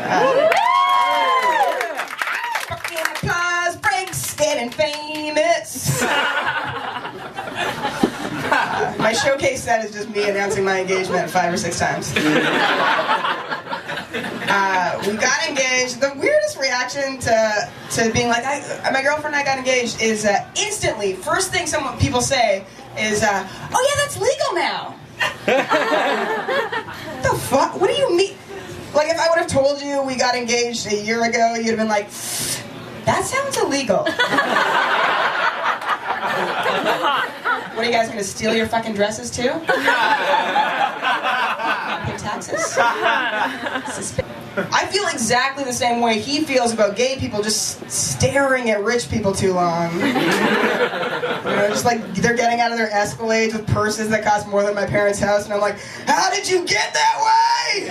Fucking applause breaks, getting famous. My showcase set is just me announcing my engagement 5 or 6 times. We got engaged. The weirdest reaction to being like, my girlfriend and I got engaged is instantly, first thing people say is, oh yeah, that's legal now. The fuck? What do you mean? Like, if I would have told you we got engaged a year ago, you'd have been like, that sounds illegal. What, are you guys going to steal your fucking dresses too? Pay taxes? I feel exactly the same way he feels about gay people just staring at rich people too long. You know, just like they're getting out of their Escalades with purses that cost more than my parents' house, and I'm like, how did you get that way?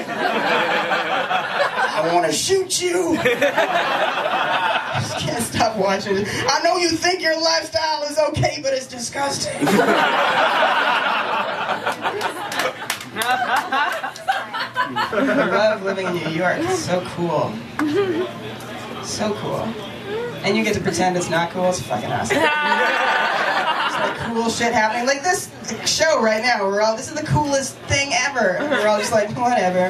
I want to shoot you. I just can't stop watching it. I know you think your lifestyle is okay, but it's disgusting. I love living in New York. It's so cool. So cool. And you get to pretend it's not cool. It's fucking awesome. It's like cool shit happening. Like this show right now, this is the coolest thing ever. We're all just like, whatever.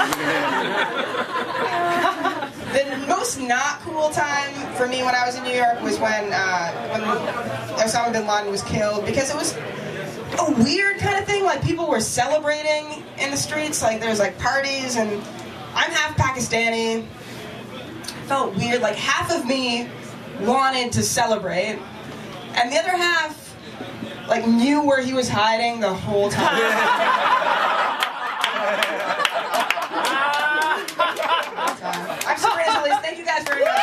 The most not cool time for me when I was in New York was when Osama bin Laden was killed, because it was a weird kind of thing. Like, people were celebrating in the streets. Like, there's like parties, and I'm half Pakistani. It felt weird. Like, half of me wanted to celebrate, and the other half like knew where he was hiding the whole time. I'm Sabrina Solis. Thank you guys very much.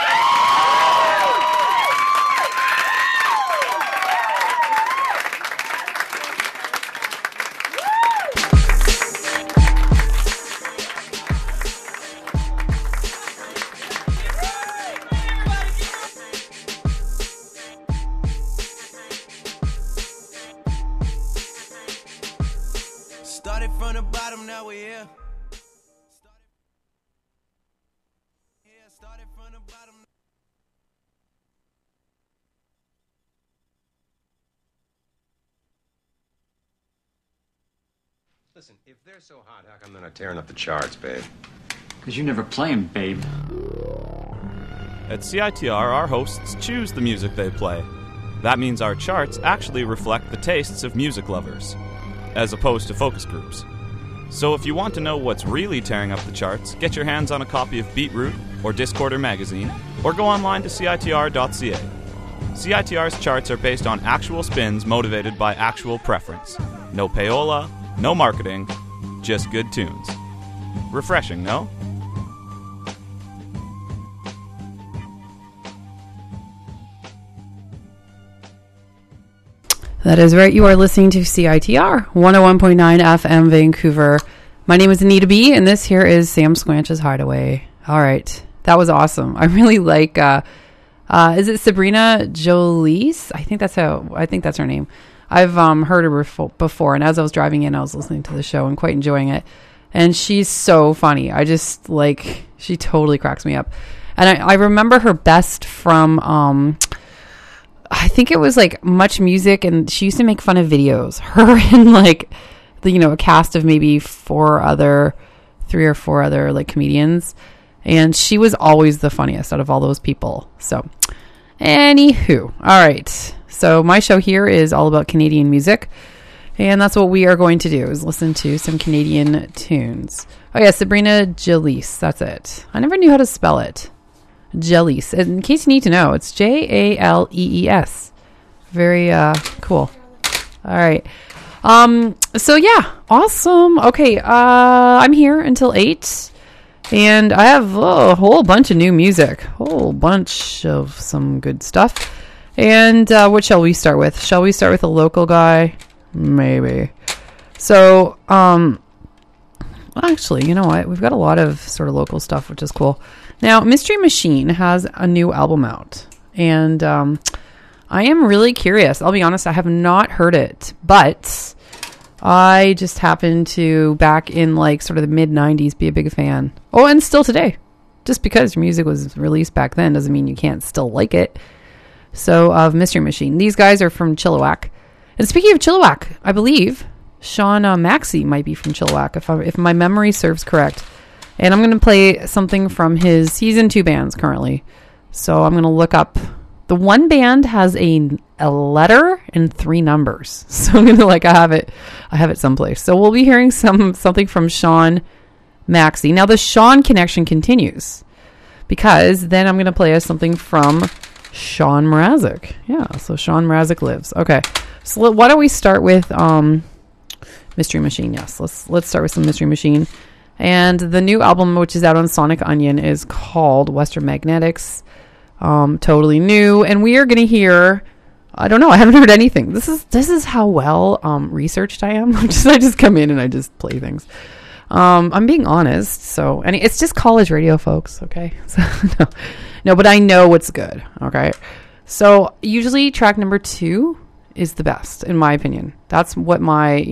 Started from the bottom, now we're here. Started from the bottom. Listen, if they're so hot, how come they're not tearing up the charts, babe? Because you never play 'em, babe. At CITR, our hosts choose the music they play. That means our charts actually reflect the tastes of music lovers, as opposed to focus groups. So if you want to know what's really tearing up the charts, get your hands on a copy of Beatroot or Discorder magazine, or go online to CITR.ca. CITR's charts are based on actual spins motivated by actual preference. No payola, no marketing, just good tunes. Refreshing, no? That is right. You are listening to CITR 101.9 FM Vancouver. My name is Anita B, and this here is Sam Squanch's Hideaway. All right. That was awesome. I really like, is it Sabrina Jolies? I think that's her name. I've heard her before, and as I was driving in, I was listening to the show and quite enjoying it. And she's so funny. I just, like, she totally cracks me up. And I remember her best from, I think it was like Much Music, and she used to make fun of videos. Her and like a cast of maybe 3 or 4 other like comedians, and she was always the funniest out of all those people. So, anywho, all right. So my show here is all about Canadian music, and that's what we are going to do, is listen to some Canadian tunes. Oh yeah, Sabrina Jalees. That's it. I never knew how to spell it. Jalees. In case you need to know, it's Jalees. Very cool. All right. So yeah, awesome. Okay, I'm here until 8, and I have a whole bunch of new music, whole bunch of some good stuff. And what shall we start with? Shall we start with a local guy? Maybe. So, actually, you know what? We've got a lot of sort of local stuff, which is cool. Now, Mystery Machine has a new album out, and I am really curious. I'll be honest, I have not heard it, but I just happened to, back in like sort of the mid-90s, be a big fan. Oh, and still today. just because your music was released back then doesn't mean you can't still like it. So, of Mystery Machine. These guys are from Chilliwack. And speaking of Chilliwack, I believe Sean Maxey might be from Chilliwack, if my memory serves correct. And I'm going to play something from he's in 2 bands currently. So I'm going to look up. The one band has a letter and 3 numbers. So I'm going to I have it someplace. So we'll be hearing something from Sean Maxey. Now the Sean connection continues, because then I'm going to play us something from Sean Mrazek. Yeah, so Sean Mrazek lives. Okay. So why don't we start with Mystery Machine? Yes, let's start with some Mystery Machine. And the new album, which is out on Sonic Onion, is called Western Magnetics. Totally new. And we are going to hear, I don't know, I haven't heard anything. This is how well researched I am. I just come in and I just play things. I'm being honest. So, and it's just college radio, folks. Okay. So, no, but I know what's good. Okay. So usually track number 2 is the best, in my opinion. That's what my,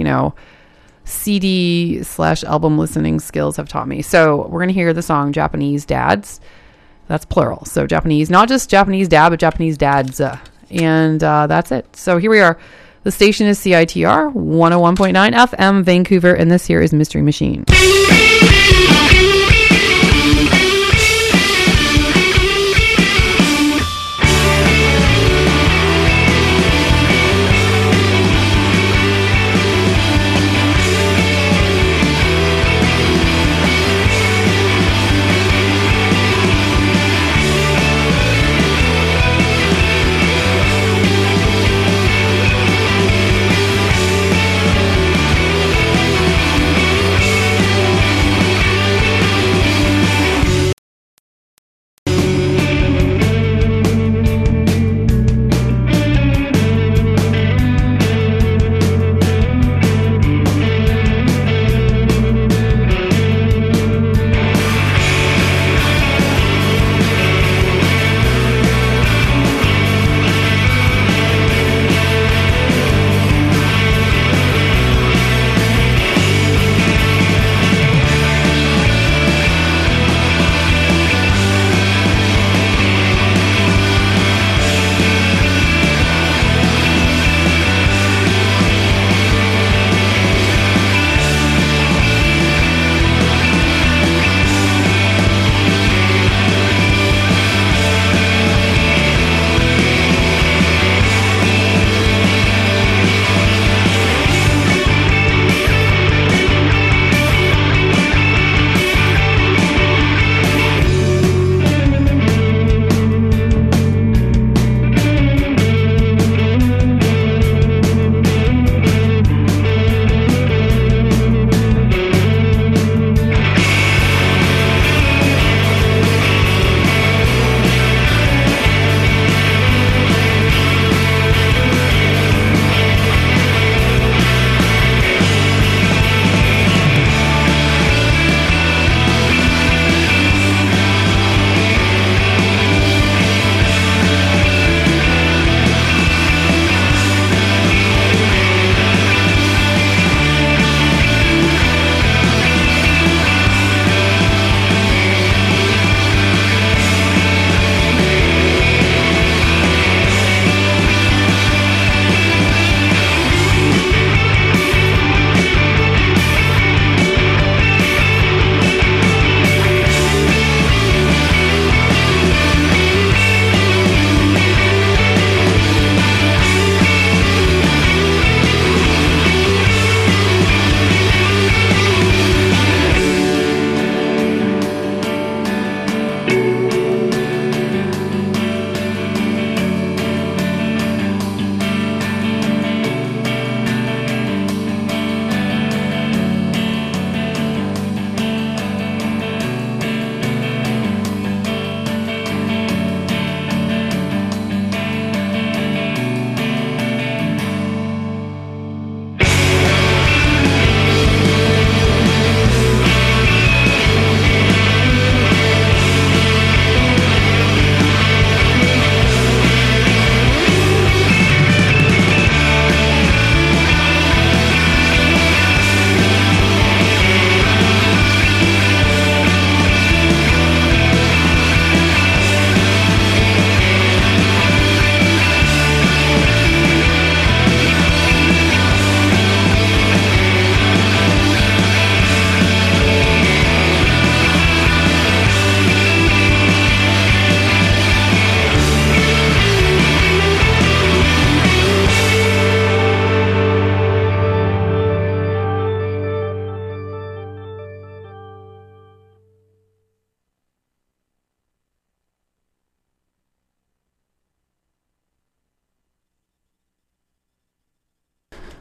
CD/album listening skills have taught me. So we're going to hear the song Japanese Dads. That's plural. So Japanese, not just Japanese dad, but Japanese dads. And that's it. So here we are. The station is CITR 101.9 FM Vancouver, and this here is Mystery Machine.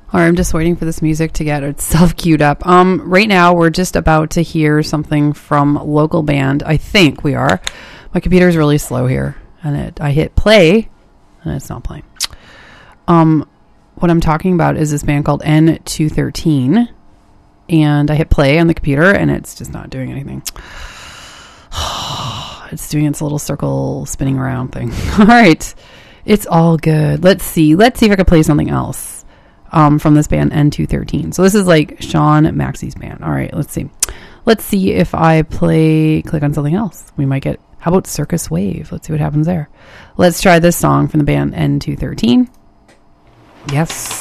All right, I'm just waiting for this music to get itself queued up. Right now, we're just about to hear something from local band. I think we are. My computer's really slow here, and I hit play, and it's not playing. What I'm talking about is this band called N213, and I hit play on the computer, and it's just not doing anything. It's doing its little circle spinning around thing. All right, it's all good. Let's see if I can play something else. From this band N213. So this is like Sean Maxey's band. All right, let's see. Let's see if I click on something else. We might get, how about Circus Wave? Let's see what happens there. Let's try this song from the band N213. Yes.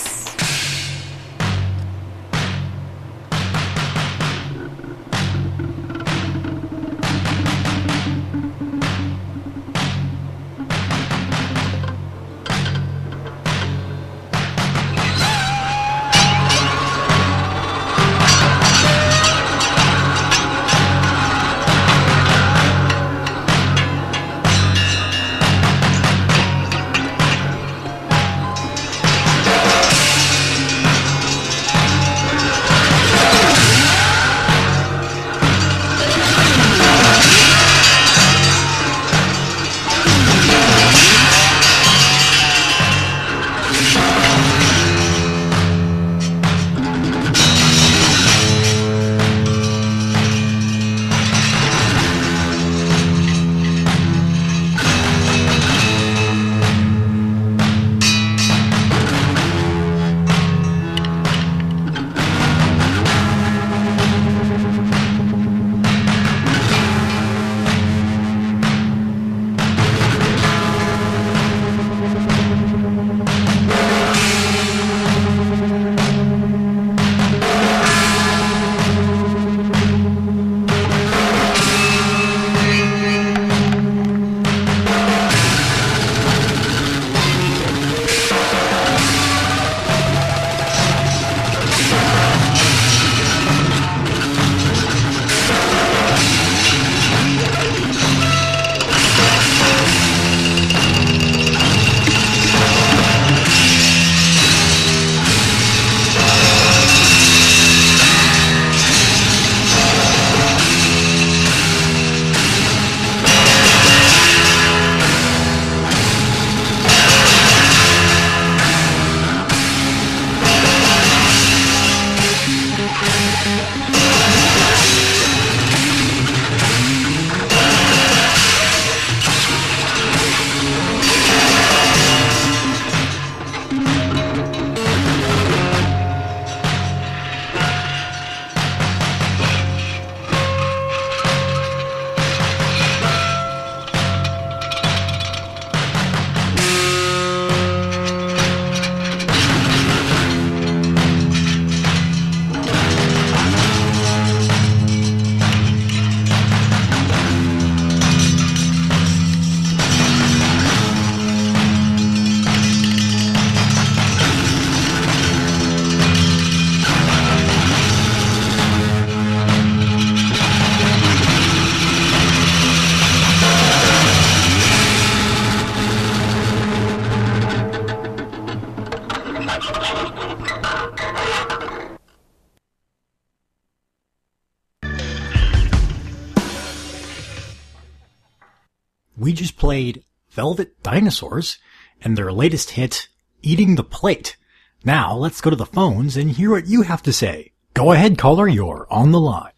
We just played Velvet Dinosaurs and their latest hit, Eating the Plate. Now let's go to the phones and hear what you have to say. Go ahead, caller, you're on the line.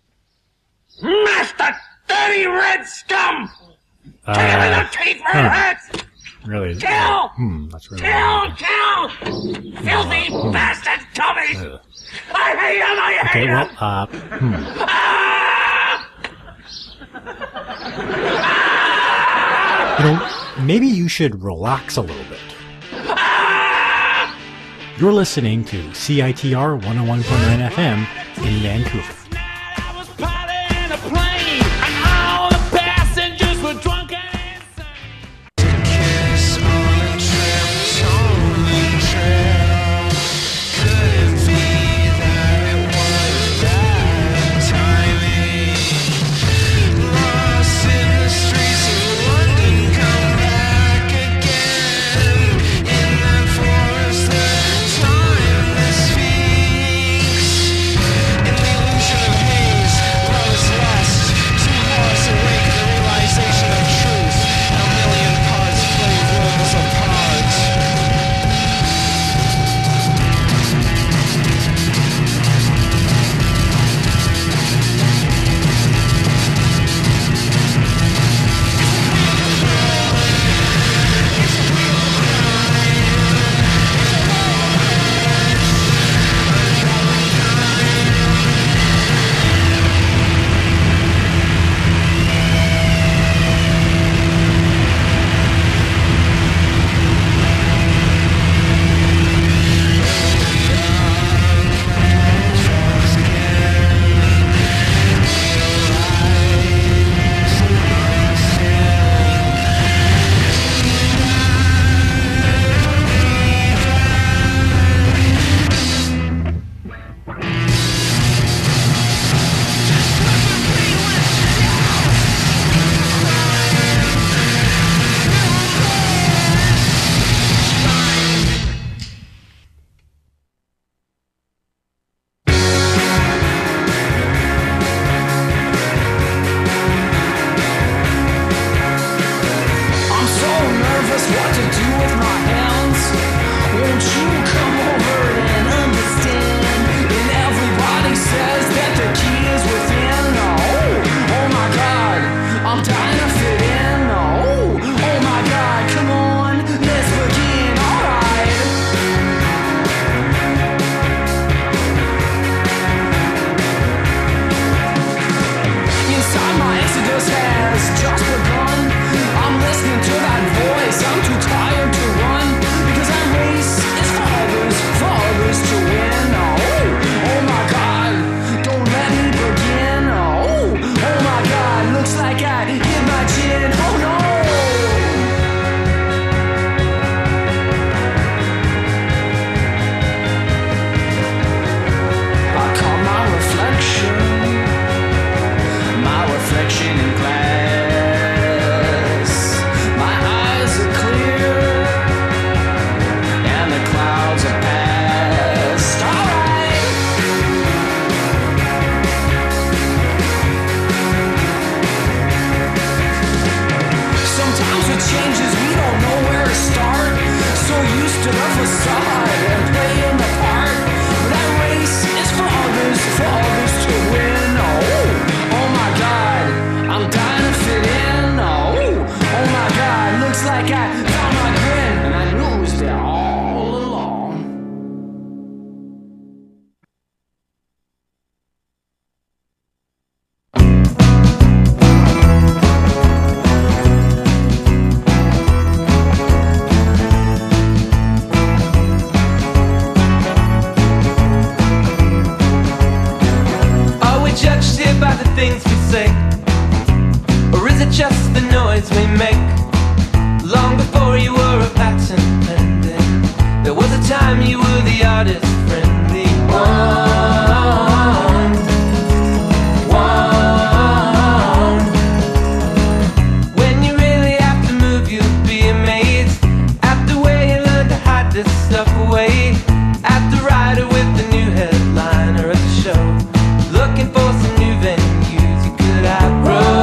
Master dirty red scum! Take him in the teeth for hurts! Really? Kill! That's really Kill! Filthy bastard Tommy! I hate him! I hate him! Maybe you should relax a little bit. You're listening to CITR 101.9 FM in Vancouver. This feels with my hands. Won't you come over and understand? And everybody says that the key is within. Oh my God, I'm dying to fit in. Oh my God, come on, let's begin. Alright. Inside my exodus has just begun. I'm listening to that voice. I'm too tired to run because that race is for others to win. Oh my God, don't let me begin. Oh my God, looks like I hit my chin. Oh no. I caught my reflection in glass. My eyes are clear and the clouds are past. Alright. Sometimes with changes we don't know where to start. So used to the facade and playing the part. That race is for others to win. Oh my God, I'm dying to fit in. Oh my God, looks like I found my grin and I knew it was there all along. Are we judged here by the things we say? Or is it just the noise we make? Long before you were a patent pending, there was a time you were the artist friendly one. When you really have to move, you'll be amazed at the way you learn to hide this stuff away. At the writer with the new headliner at the show, looking for some new venues you could outgrow.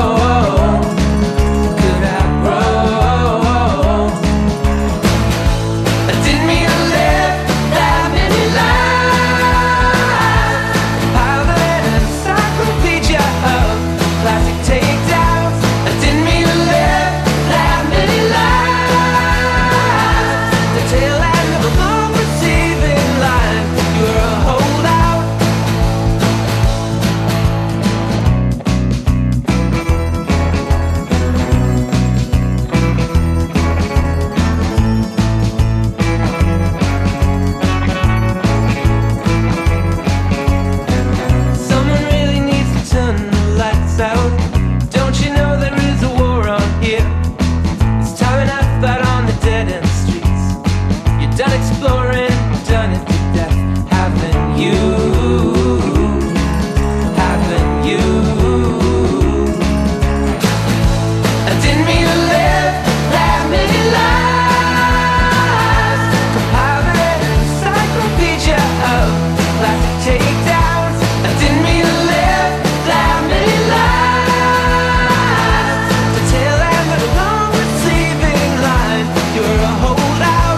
Didn't mean to live that many lives. Piled an encyclopedia of classic takedowns. I didn't mean to live that many lives. The tail end of a long receiving line. You're a holdout. Someone really needs to turn the lights out. Don't you know there is a war on here? It's time enough out on the dead end streets. You're done exploring, done it to death. Haven't you? Haven't you? I didn't mean to live that many lives. Compiled an encyclopedia of classic takedowns. I didn't mean to live that many lives. The tail end of a long receiving line. You're a holdout.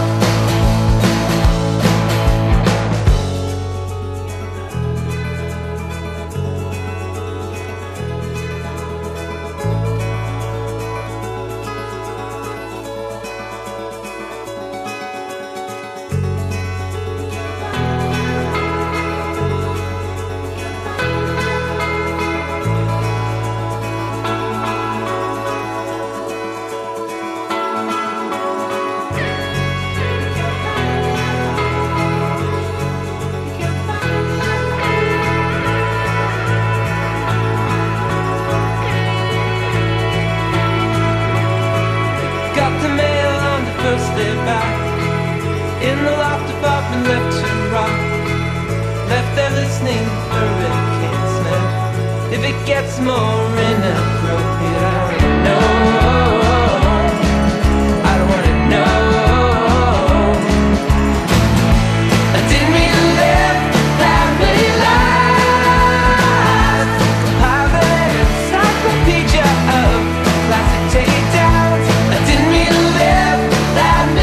Got the mail on the first day back. In the loft apartment left to rot. Left there listening for Hurricane Smith. If it gets more inappropriate, I don't know. I don't wanna know. I didn't mean to live that many lives. Compiled an encyclopedia of classic takedowns. I didn't mean to live that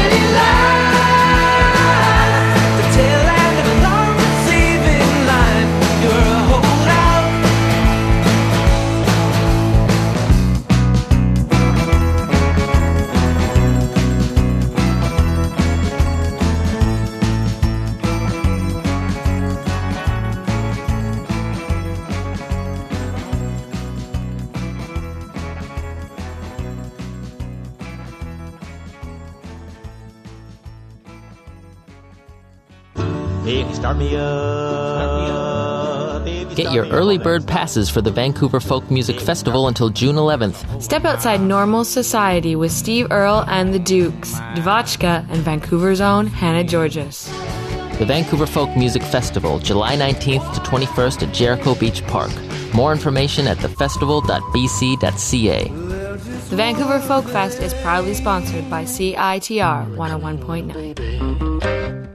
If you start me up, Get your early bird passes for the Vancouver Folk Music Festival until June 11th. Step outside normal society with Steve Earle and the Dukes, Devotchka, and Vancouver's own Hannah Georges. The Vancouver Folk Music Festival, July 19th to 21st at Jericho Beach Park. More information at thefestival.bc.ca. The Vancouver Folk Fest is proudly sponsored by CITR 101.9.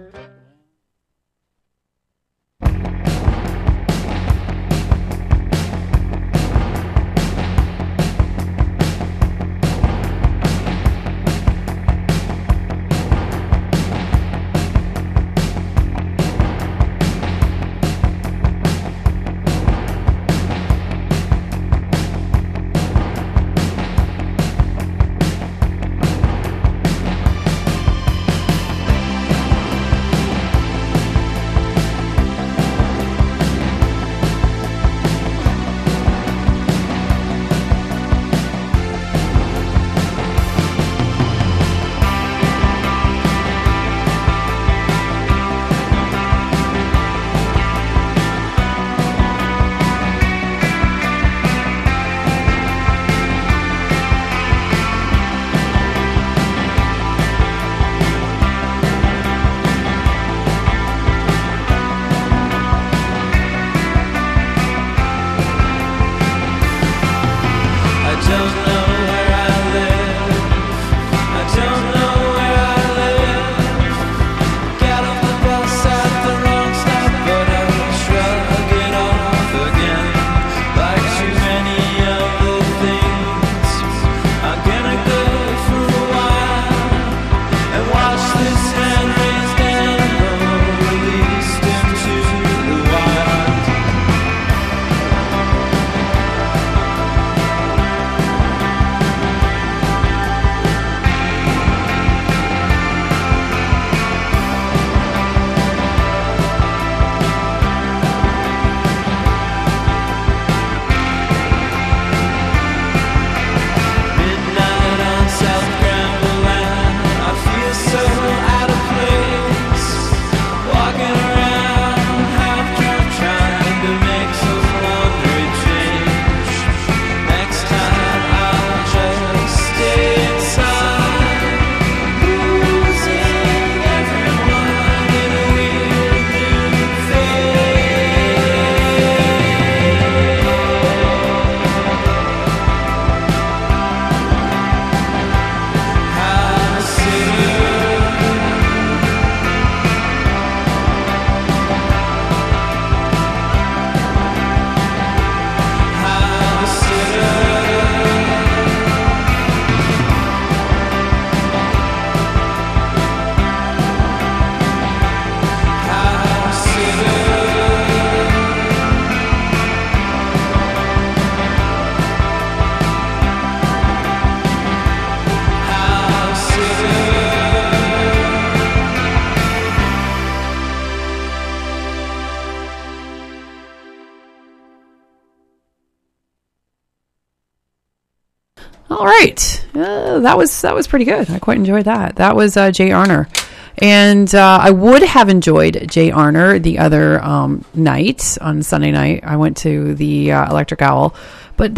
All right. That was pretty good. I quite enjoyed that. That was Jay Arner. And I would have enjoyed Jay Arner the other night, on Sunday night. I went to the Electric Owl. But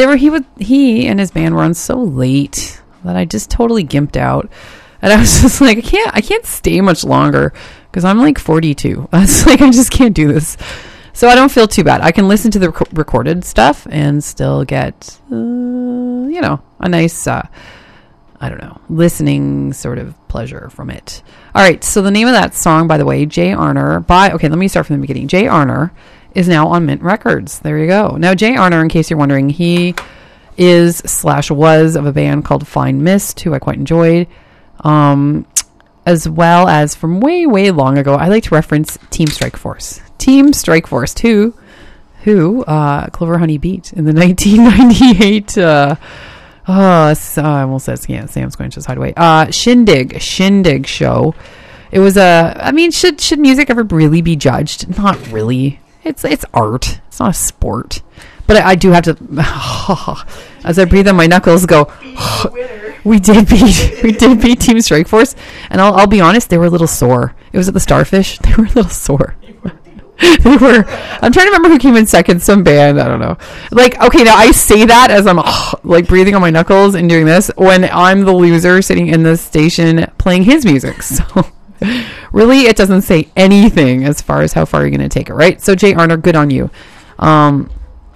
he and his band were on so late that I just totally gimped out. And I was just like, I can't stay much longer because I'm like 42. It's like, I just can't do this. So I don't feel too bad. I can listen to the recorded stuff and still get, a nice, listening sort of pleasure from it. All right. So the name of that song, by the way, Jay Arner let me start from the beginning. Jay Arner is now on Mint Records. There you go. Now, Jay Arner, in case you're wondering, he was of a band called Fine Mist, who I quite enjoyed. As well as from way, way long ago, I like to reference Team Strike Force. Team Strike Force 2, who Clover Honey beat in the 1998 I almost said Sam Squinch's Hideaway Shindig show. It was should music ever really be judged? Not really. It's art. It's not a sport. But I do have to, as I breathe on my knuckles, go, we did beat Team Strike Force, and I'll be honest, they were a little sore. It was at the Starfish. They were a little sore. They were. I'm trying to remember who came in second. Some band. I don't know. Like, okay, now I say that as I'm like breathing on my knuckles and doing this when I'm the loser sitting in the station playing his music. So really, it doesn't say anything as far as how far you're going to take it, right? So Jay Arner, good on you. And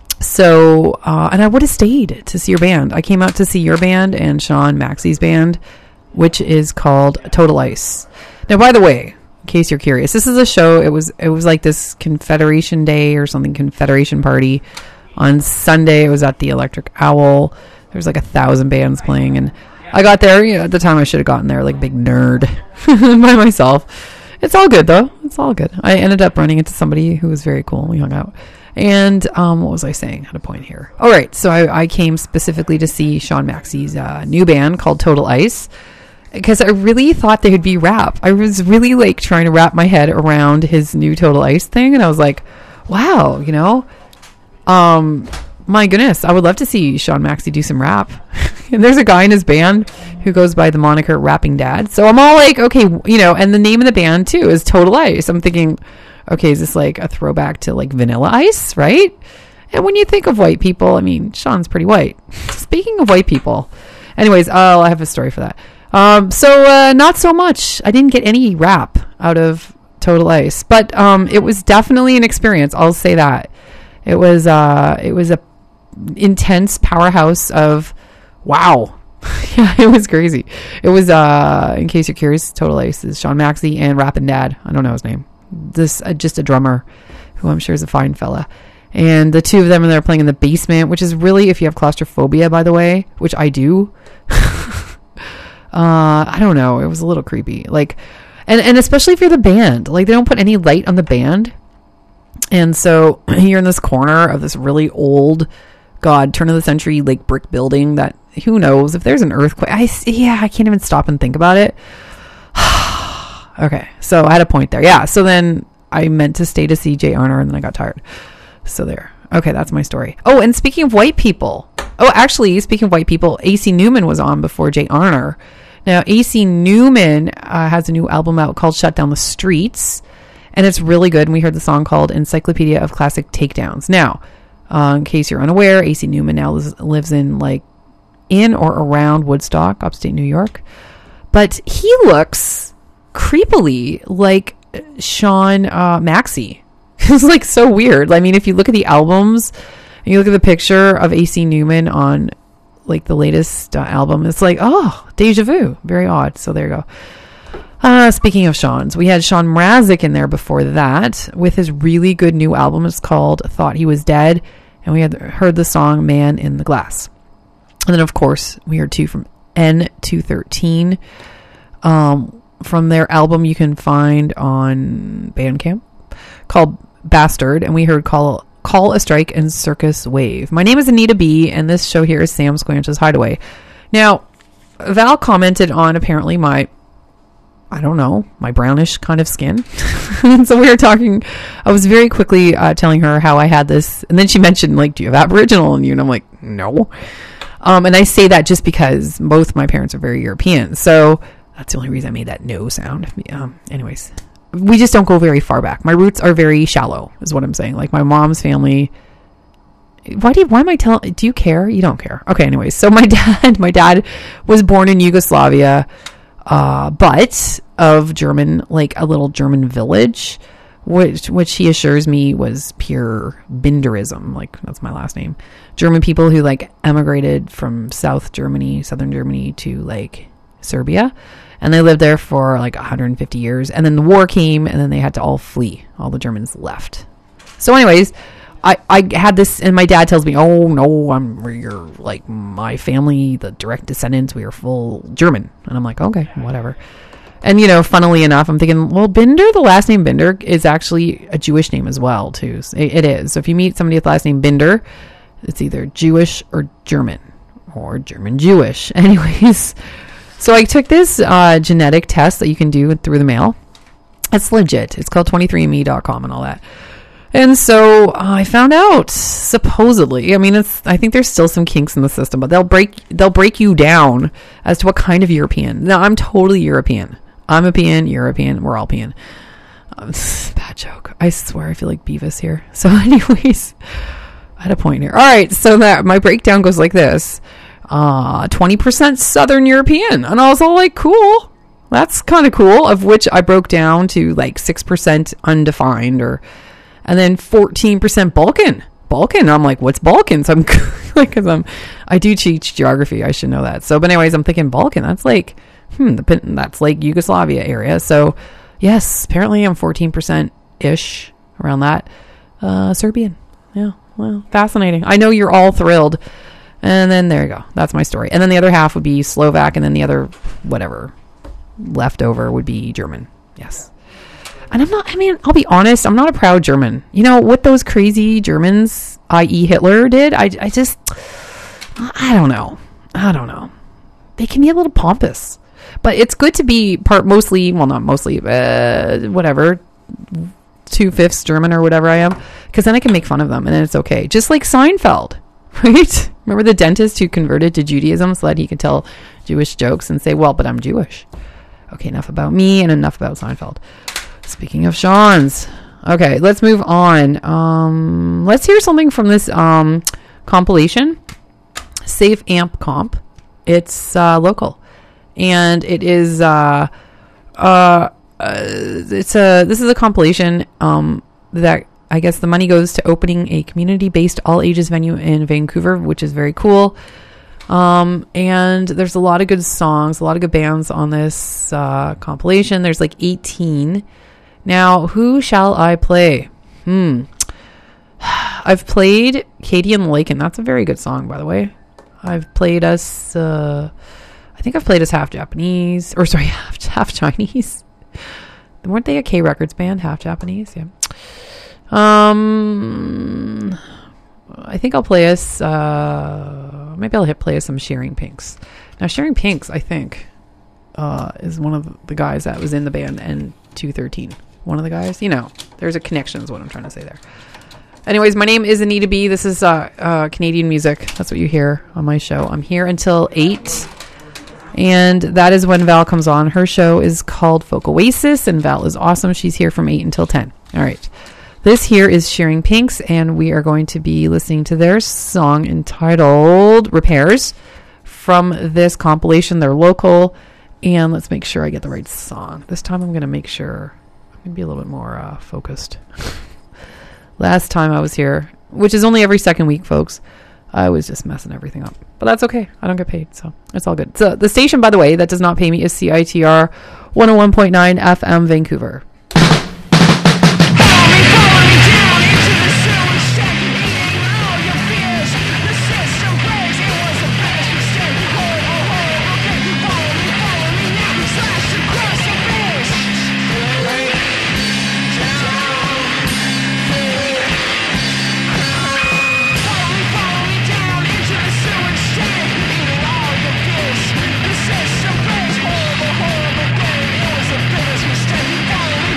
I would have stayed to see your band. I came out to see your band and Sean Maxey's band, which is called Total Ice. Now, by the way, in case you're curious, this is a show. It was like this Confederation Day or something, Confederation party on Sunday. It was at the Electric Owl. There was like 1,000 bands playing, and I got there. You know, at the time I should have gotten there like big nerd by myself. It's all good though. It's all good. I ended up running into somebody who was very cool. We hung out. And what was I saying? I had a point here. All right, so I came specifically to see Sean Maxey's new band called Total Ice, because I really thought they would be rap. I was really like trying to wrap my head around his new Total Ice thing, and I was like, wow, you know, my goodness, I would love to see Sean Maxey do some rap. And there's a guy in his band who goes by the moniker Rapping Dad. So I'm all like, okay, you know, and the name of the band too is Total Ice. I'm thinking, okay, is this like a throwback to like Vanilla Ice, right? And when you think of white people, I mean, Sean's pretty white. Speaking of white people, anyways, I have a story for that. So not so much. I didn't get any rap out of Total Ice, but it was definitely an experience. I'll say that. It was a intense powerhouse of wow. Yeah, it was crazy. It was in case you're curious, Total Ice is Sean Maxey and Rappin' Dad. I don't know his name. This just a drummer who I'm sure is a fine fella. And the two of them, and they're playing in the basement, which is really, if you have claustrophobia, by the way, which I do. I don't know. It was a little creepy. Like, and especially if you're the band, like they don't put any light on the band. And so you're in this corner of this really old, turn of the century, like brick building that who knows if there's an earthquake. I can't even stop and think about it. Okay. So I had a point there. Yeah. So then I meant to stay to see Jay Arner, and then I got tired. So there. Okay. That's my story. Oh, and speaking of white people. Oh, actually, speaking of white people, AC Newman was on before Jay Arner. Now, AC Newman has a new album out called Shut Down the Streets, and it's really good. And we heard the song called Encyclopedia of Classic Takedowns. Now, in case you're unaware, AC Newman now lives in or around Woodstock, upstate New York. But he looks creepily like Sean Maxey. It's like so weird. I mean, if you look at the albums and you look at the picture of AC Newman on like the latest album, it's like, oh, deja vu. Very odd. So there you go. Speaking of Sean's, we had Sean Mrazek in there before that with his really good new album. It's called Thought He Was Dead. And we had heard the song Man in the Glass. And then, of course, we heard two from N213 from their album you can find on Bandcamp called Bastard. And we heard Call a Strike and Circus Wave. My name is Anita B, and this show here is Sam Squanch's Hideaway. Now, Val commented on apparently my brownish kind of skin. And so we were talking. I was very quickly telling her how I had this. And then she mentioned, like, do you have Aboriginal in you? And I'm like, no. And I say that just because both my parents are very European. So that's the only reason I made that no sound. Anyways, we just don't go very far back. My roots are very shallow, is what I'm saying. Like, my mom's family. Why am I telling? Do you care? You don't care. Okay, anyways. So my dad was born in Yugoslavia, but of German, like a little German village, which he assures me was pure Binderism. Like, that's my last name. German people who like emigrated from southern Germany to like Serbia. And they lived there for like 150 years. And then the war came, and then they had to all flee. All the Germans left. So anyways, I had this, and my dad tells me, oh no, we're like my family, the direct descendants, we are full German. And I'm like, okay, whatever. And, you know, funnily enough, I'm thinking, well, Binder, the last name Binder is actually a Jewish name as well, too. It is. So if you meet somebody with the last name Binder, it's either Jewish or German or German Jewish. Anyways, so I took this genetic test that you can do through the mail. It's legit. It's called 23andme.com and all that. And so I found out, supposedly, I mean, I think there's still some kinks in the system, but they'll break you down as to what kind of European. Now, I'm totally European. I'm a peon, European, we're all peon. Bad joke. I swear I feel like Beavis here. So anyways, I had a point here. All right, so that my breakdown goes like this. 20% Southern European. And I was all like, cool. That's kind of cool, of which I broke down to like 6% undefined, and then 14% Balkan. I'm like, what's Balkan? So I'm like, I do teach geography. I should know that. So, but anyways, I'm thinking Balkan. That's like, that's like Yugoslavia area. So yes, apparently I'm 14% ish around that. Serbian. Yeah. Well, fascinating. I know you're all thrilled. And then there you go. That's my story. And then the other half would be Slovak, and then the other whatever leftover would be German. Yes. And I'll be honest, I'm not a proud German. You know, what those crazy Germans, i.e. Hitler, did, I don't know. They can be a little pompous. But it's good to be whatever, 2/5 German or whatever I am, because then I can make fun of them, and then it's okay. Just like Seinfeld, right? Remember the dentist who converted to Judaism so that he could tell Jewish jokes and say, well, but I'm Jewish. Okay, enough about me and enough about Seinfeld. Speaking of Sean's. Okay, let's move on. Let's hear something from this compilation, Safe Amp Comp. It's local. And it is this is a compilation that I guess the money goes to opening a community-based all-ages venue in Vancouver, which is very cool. And there's a lot of good songs, a lot of good bands on this compilation. There's like 18. Now, who shall I play? I've played Katie and the Lake, and that's a very good song, by the way. I've played us, I think I've played us half Japanese, or sorry, half Chinese. Weren't they a K Records band? Half Japanese, yeah. I think I'll play us, maybe I'll play us some Shearing Pinks. Now, Shearing Pinks, I think, is one of the guys that was in the band N213. One of the guys, you know, there's a connection is what I'm trying to say there. Anyways, my name is Anita B. This is Canadian music. That's what you hear on my show. I'm here until 8. And that is when Val comes on. Her show is called Folk Oasis, and Val is awesome. She's here from 8 until 10. All right. This here is Shearing Pinks, and we are going to be listening to their song entitled Repairs from this compilation. They're local, and let's make sure I get the right song. This time I'm going to make sure I'm going to be a little bit more focused. Last time I was here, which is only every second week, folks, I was just messing everything up. But that's okay. I don't get paid, so it's all good. So the station, by the way, that does not pay me is CITR 101.9 FM Vancouver. Follow me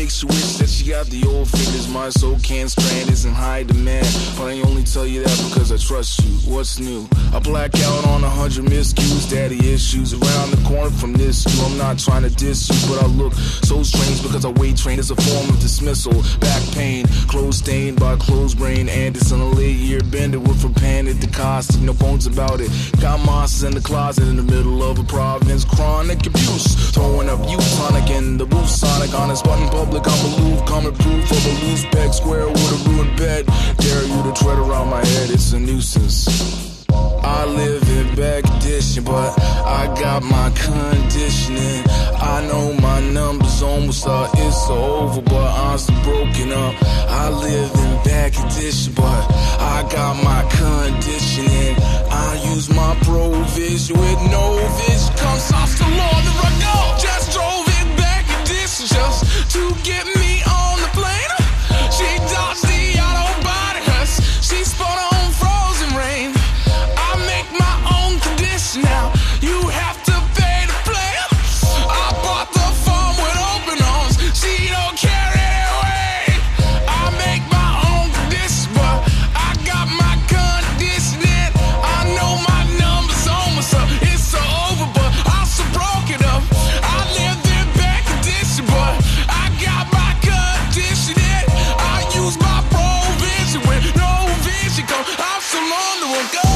makes you wish that you got the old fingers. My soul can't strand, is in high demand. But I only tell you that because I trust you. What's new? I black out on 100 miscues, daddy issues around the corner from this. I'm not trying to diss you, but I look so strange because I weight train as a form of dismissal. Back pain, clothes stained by closed brain. And it's on a late year bender with from pan at the cost. No bones about it. Got monsters in the closet in the middle of a province. Chronic abuse, throwing up Utonic in the booth. Sonic on his button public. I'm aloof, coming proof of a loose peg square with a ruined bed. Dare you to tread around my head, it's a nuisance. I live in bad condition, but I got my conditioning. I know my number's almost up, it's over, but I'm still broken up. I live in bad condition, but I got my conditioning. I use my provision with no vision. Comes off the Lord, the I go. Just drove in bad condition just to get me on the plane. She dodged the auto body, she spun on frozen rain. Now you have to pay to play. I bought the phone with open arms. She don't care anyway. I make my own condition, but I got my conditioning. I know my number's almost up. It's so over, but I'm so broken up. I live in bad condition, but I got my conditioning. I use my provision when no vision comes. I'm so on the one go.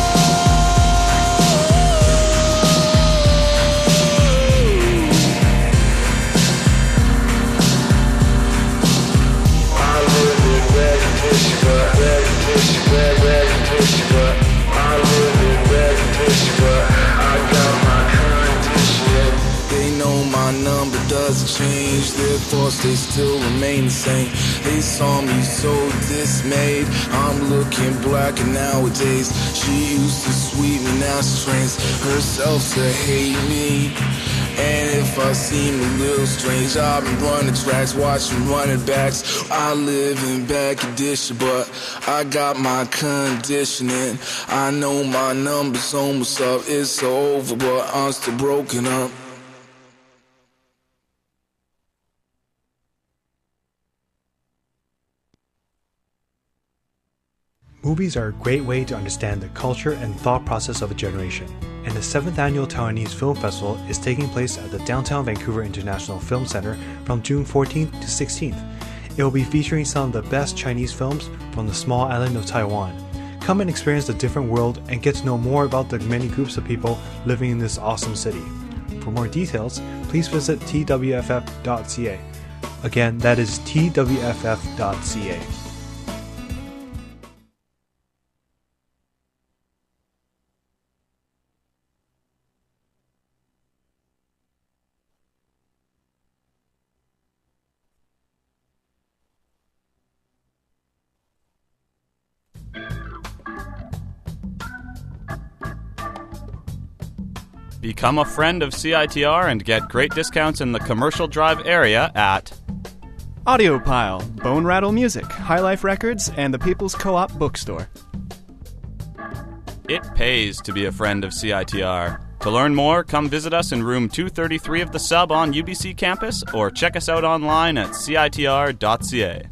They know my number doesn't change, their thoughts they still remain the same. They saw me so dismayed, I'm looking blacker nowadays. She used to sweet me, now she trains herself to hate me. And if I seem a little strange, I've been running tracks, watching running backs. I live in bad condition, but I got my conditioning. I know my number's almost up, it's over, but I'm still broken up. Movies are a great way to understand the culture and thought process of a generation, and the 7th Annual Taiwanese Film Festival is taking place at the Downtown Vancouver International Film Center from June 14th to 16th. It will be featuring some of the best Chinese films from the small island of Taiwan. Come and experience the different world and get to know more about the many groups of people living in this awesome city. For more details, please visit twff.ca. Again, that is twff.ca. Become a friend of CITR and get great discounts in the Commercial Drive area at Audiopile, Bone Rattle Music, High Life Records, and the People's Co-op Bookstore. It pays to be a friend of CITR. To learn more, come visit us in room 233 of the Sub on UBC campus or check us out online at citr.ca.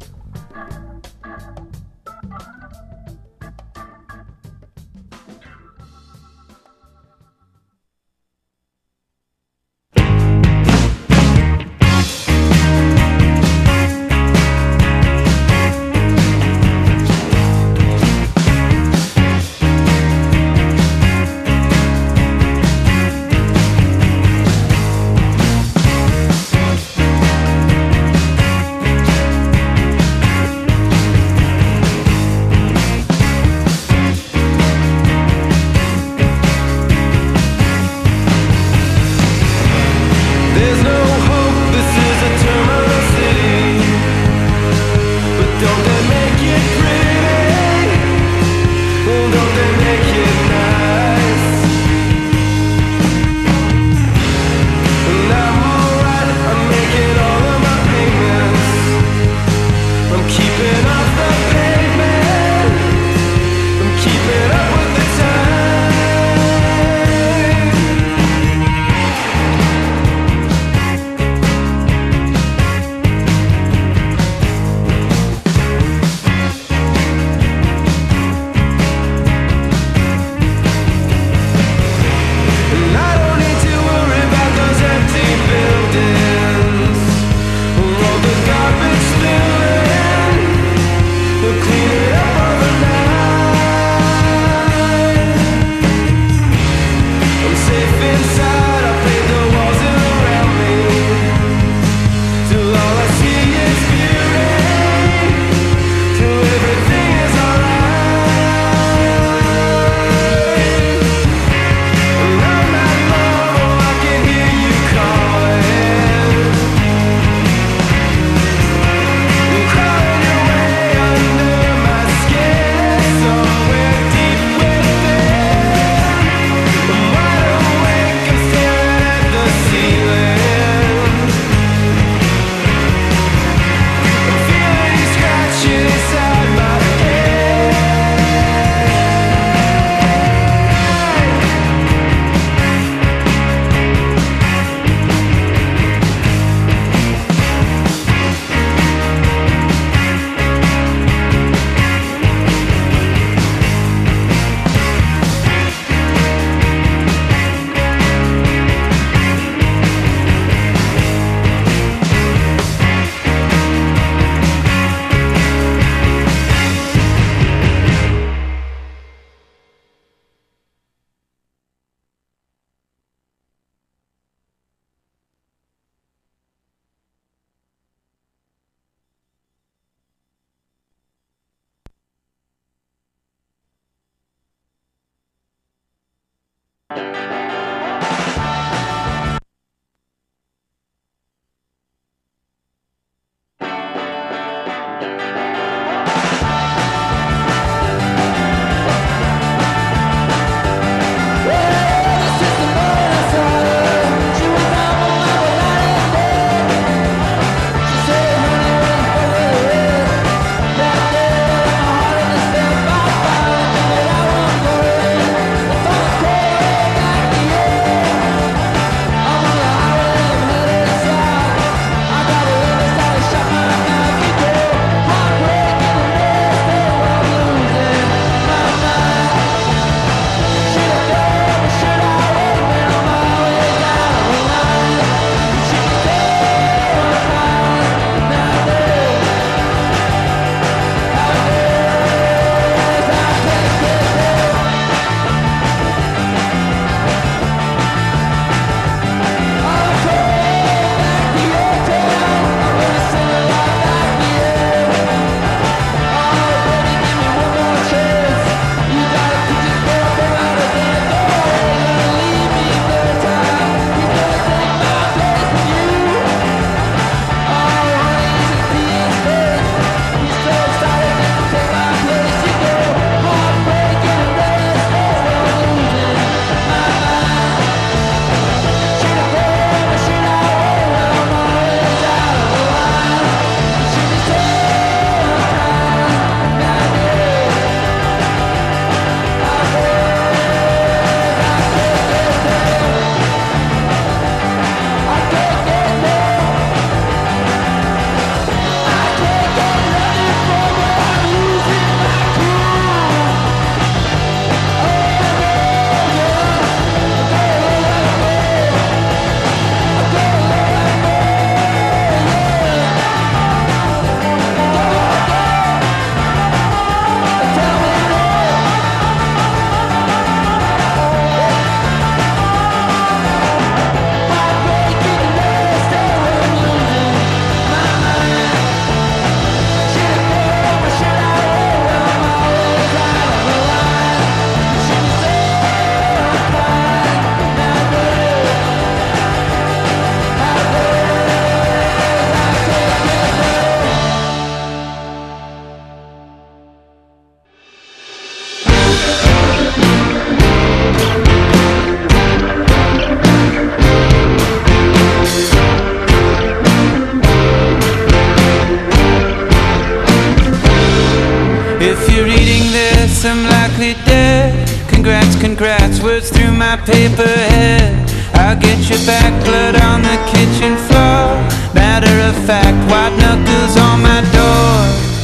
Congrats, words through my paper head. I'll get your back, blood on the kitchen floor. Matter of fact, white knuckles on my door.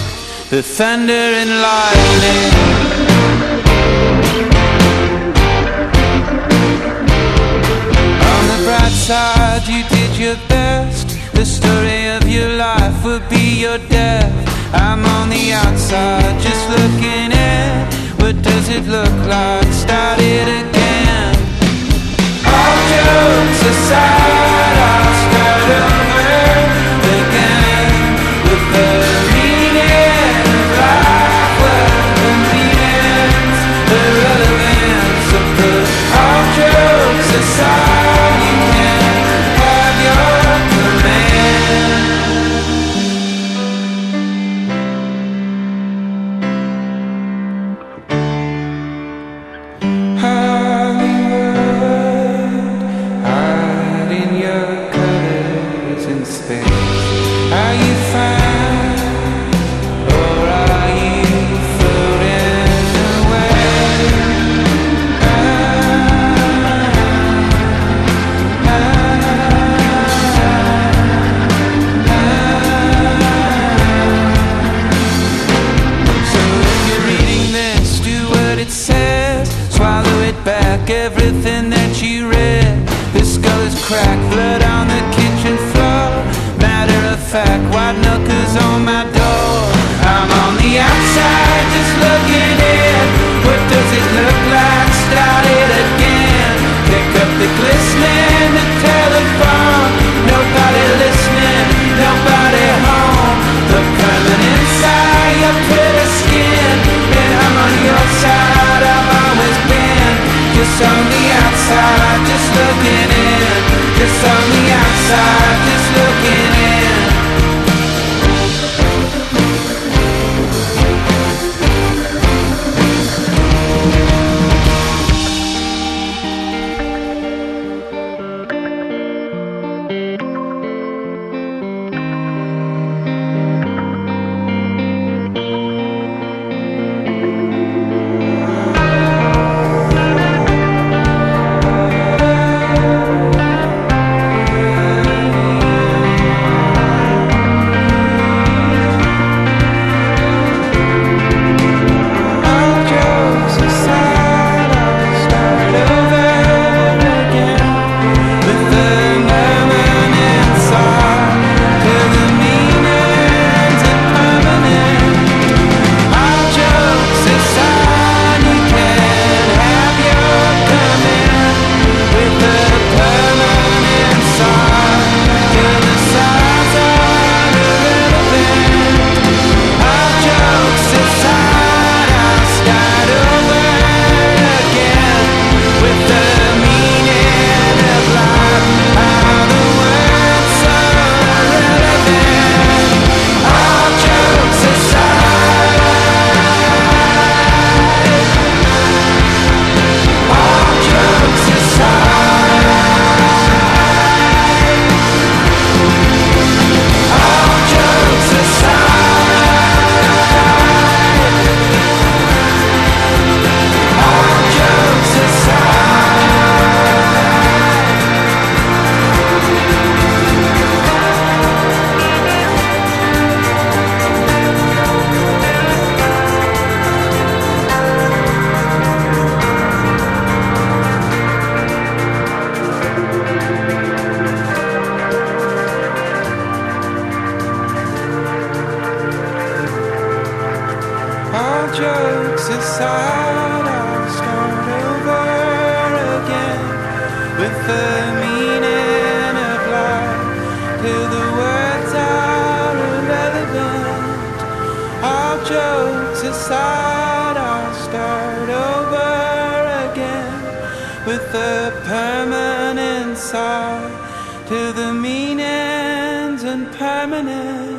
The thunder and lightning. On the bright side, you did your best. The story of your life would be your death. I'm on the outside, just looking in. What does it look like? Start it again. All jokes aside, I'll start over again with the meaning of life, what the meanings, the relevance. So put all jokes aside, you can have your command. Everything that you read, the skull is cracked, blood on the kitchen floor. Matter of fact, white knuckles on my door. I'm on the outside, just looking in. What does it look like? Start it again. Pick up the glistening, the telephone. Nobody listening, nobody home. Look coming inside your pretty skin, and I'm on your side. I've always been just on the outside. outside, just looking in. jokes aside, I'll start over again with the meaning of life till the words are irrelevant. All jokes aside, I'll start over again with the permanent side till the meaning's impermanent.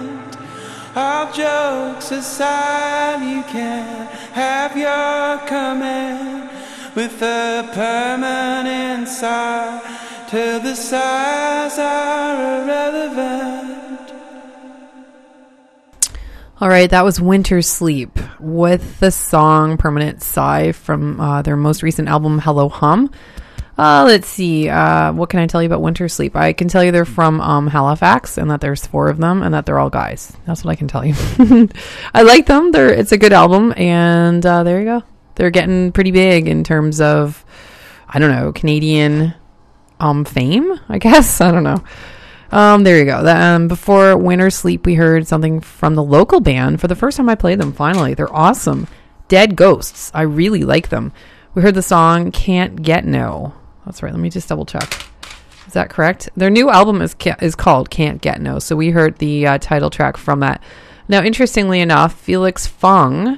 All jokes aside, you can have your command with the permanent side till the sides are irrelevant. All right, that was Winter Sleep with the song Permanent Sigh from their most recent album, Hello Hum. Let's see. What can I tell you about Winter Sleep? I can tell you they're from Halifax and that there's 4 of them and that they're all guys. That's what I can tell you. I like them. It's a good album. And there you go. They're getting pretty big in terms of, I don't know, Canadian fame, I guess. I don't know. There you go. Before Winter Sleep, we heard something from the local band. For the first time I played them, finally. They're awesome. Dead Ghosts. I really like them. We heard the song Can't Get No. That's right. Let me just double check. Is that correct? Their new album is called Can't Get No. So we heard the title track from that. Now, interestingly enough, Felix Fung,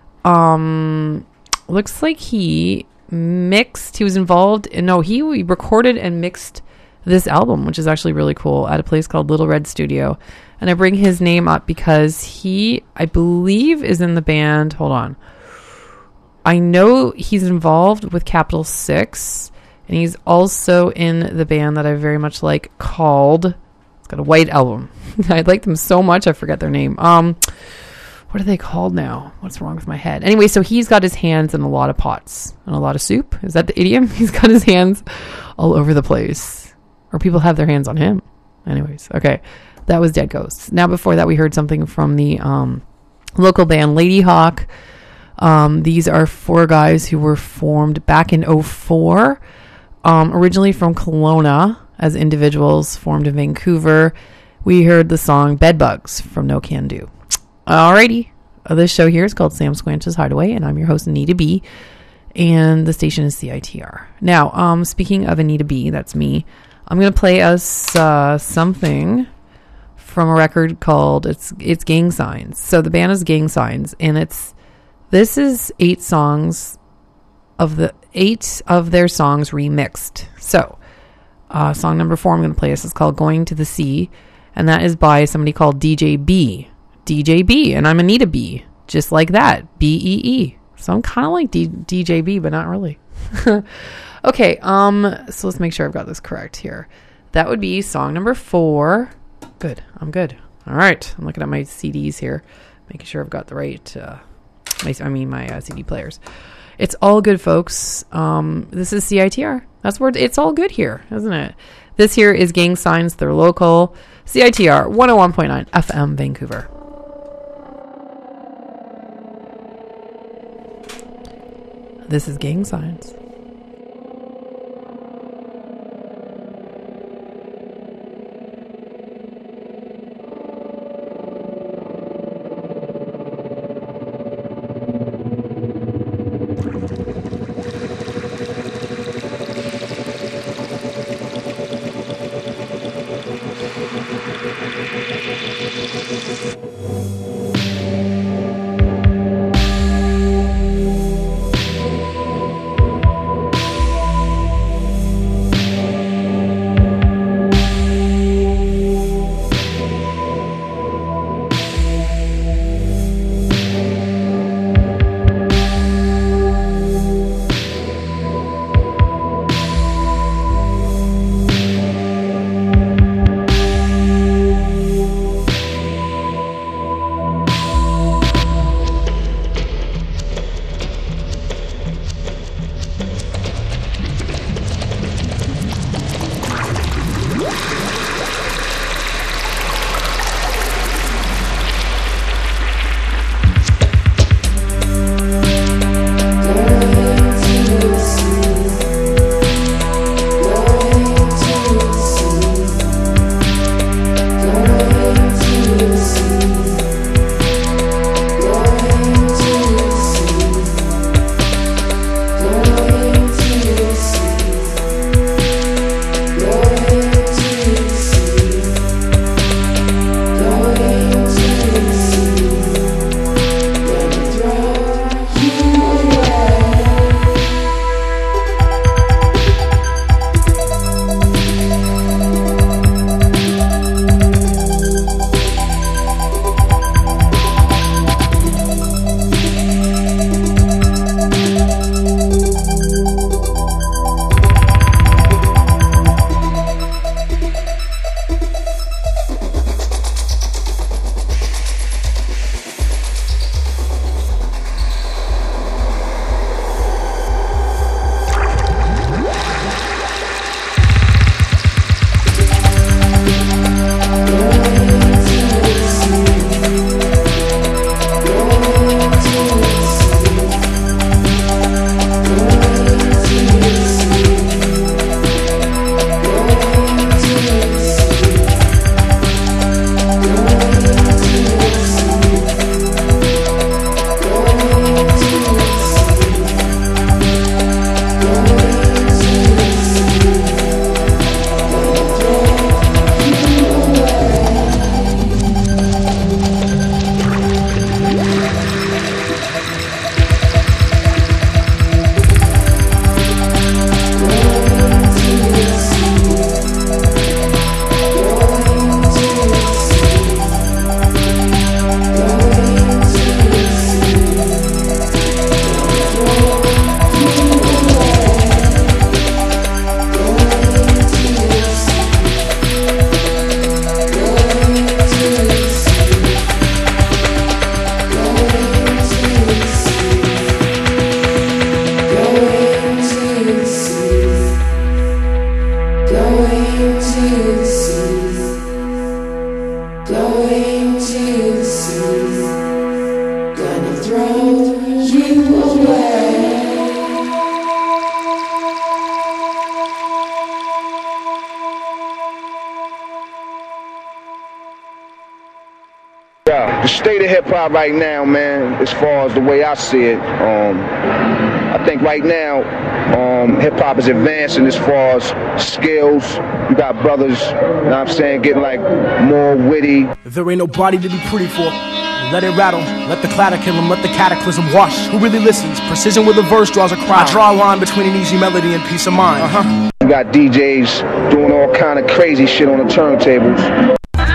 looks like he was involved he recorded and mixed this album, which is actually really cool, at a place called Little Red Studio. And I bring his name up because he, I believe, is in the band. Hold on. I know he's involved with Capital 6, and he's also in the band that I very much like called, it's got a white album. I like them so much, I forget their name. What are they called now? What's wrong with my head? Anyway, so he's got his hands in a lot of pots and a lot of soup. Is that the idiom? He's got his hands all over the place. Or people have their hands on him. Anyways, okay. That was Dead Ghosts. Now, before that, we heard something from the local band Lady Hawk. These are 4 guys who were formed back in 2004, originally from Kelowna as individuals, formed in Vancouver. We heard the song Bedbugs from No Can Do. Alrighty, this show here is called Sam Squanch's Hideaway, and I'm your host, Anita B, and the station is CITR. Now, speaking of Anita B, that's me, I'm going to play us something from a record called, it's Gang Signs. So the band is Gang Signs, and this is 8 songs of their songs remixed. So Song number 4 I'm going to play is called Going to the Sea, and that is by somebody called DJ B. DJ B, and I'm Anita B, just like that, B-E-E. So I'm kind of like DJ B, but not really. Okay, so let's make sure I've got this correct here. That would be song number 4. Good, I'm good. All right, I'm looking at my CDs here, making sure I've got the right, my CD players. It's all good, folks. This is CITR. That's where it's all good here, isn't it? This here is Gang Signs. They're local. CITR 101.9 FM Vancouver. This is Gang Signs. The state of hip-hop right now, man, as far as the way I see it, I think right now hip-hop is advancing as far as skills. You got brothers, you know what I'm saying, getting like more witty. There ain't nobody to be pretty for. Let it rattle, let the clatter kill him, let the cataclysm wash. Who really listens? Precision with a verse draws a crowd. I draw a line between an easy melody and peace of mind. got DJs doing all kind of crazy shit on the turntables.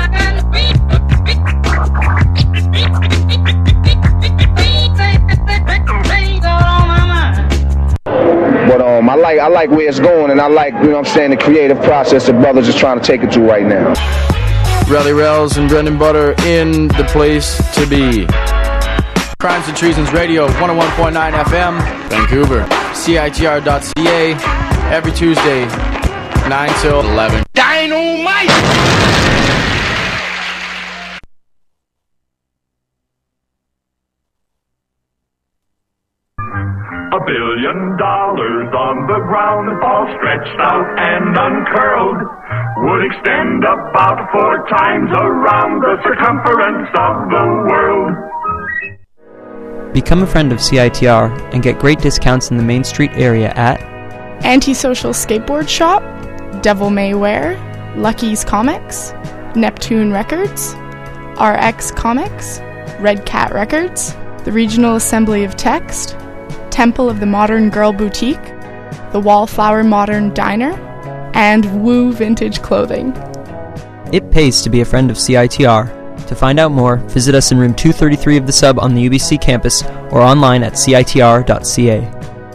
But I like where it's going, and I like, you know what I'm saying, the creative process that brothers is trying to take it to right now. Rally Rails and Brendan Butter in the place to be. Crimes and Treasons Radio, 101.9 FM, Vancouver. CITR.ca, every Tuesday, 9 till 11. Dynamite! $1 billion on the ground, all stretched out and uncurled, would extend about 4 times around the circumference of the world. Become a friend of CITR and get great discounts in the Main Street area at Antisocial Skateboard Shop, Devil May Wear, Lucky's Comics, Neptune Records, RX Comics, Red Cat Records, the Regional Assembly of Text, Temple of the Modern Girl Boutique, the Wallflower Modern Diner, and Woo Vintage Clothing. It pays to be a friend of CITR. To find out more, visit us in room 233 of the Sub on the UBC campus or online at citr.ca.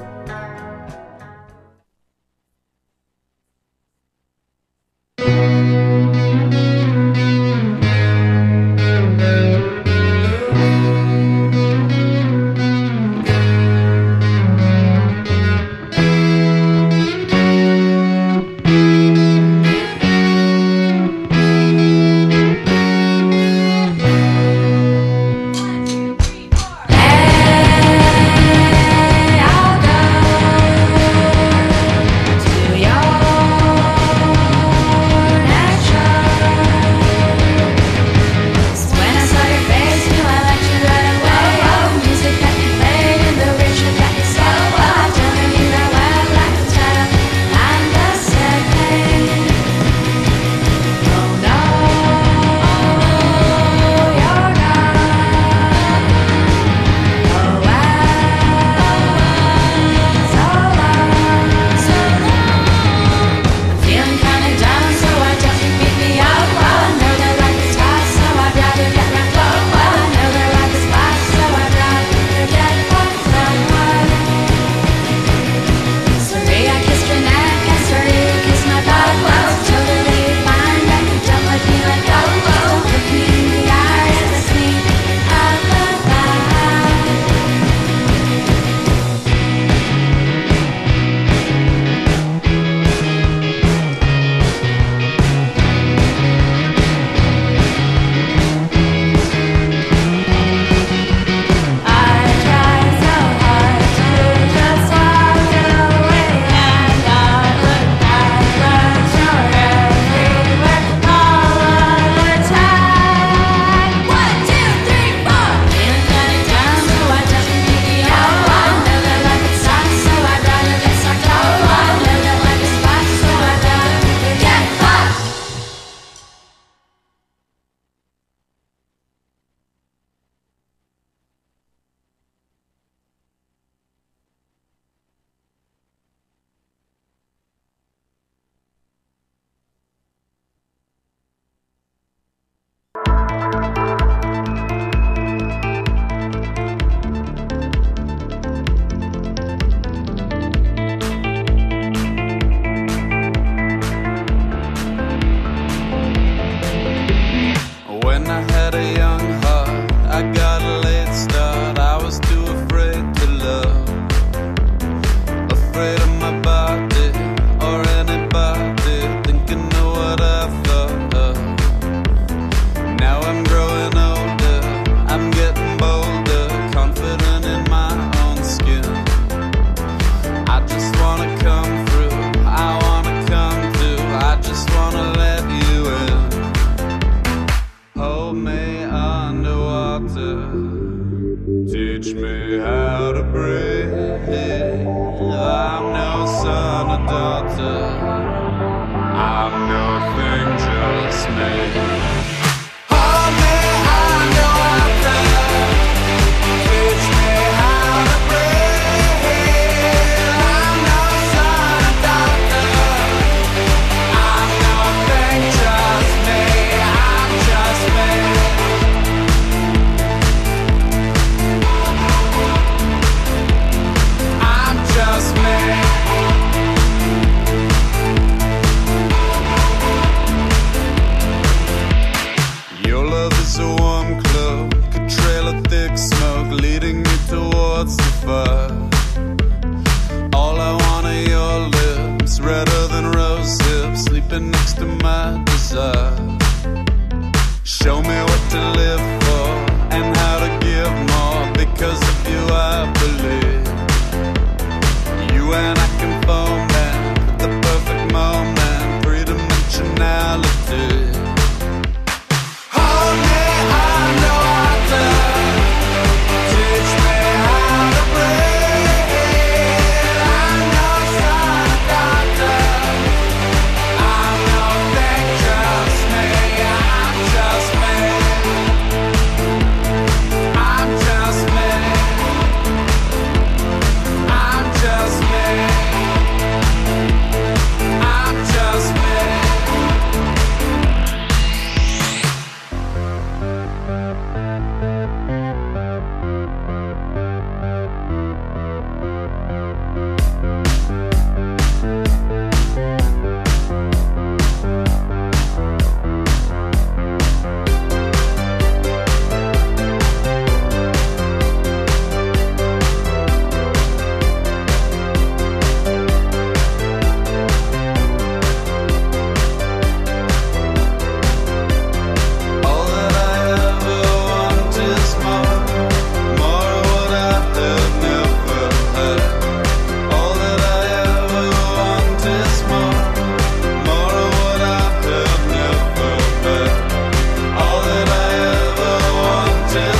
Teach me how to breathe. I'm no son or daughter. I'm nothing, just me. Hold me underwater. Teach me how to breathe. I'm no son or daughter.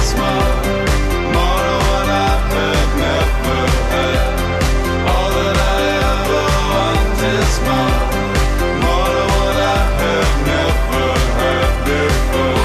this more. More of what I've heard, never heard. All that I ever want is more. More of what I've heard, never heard before.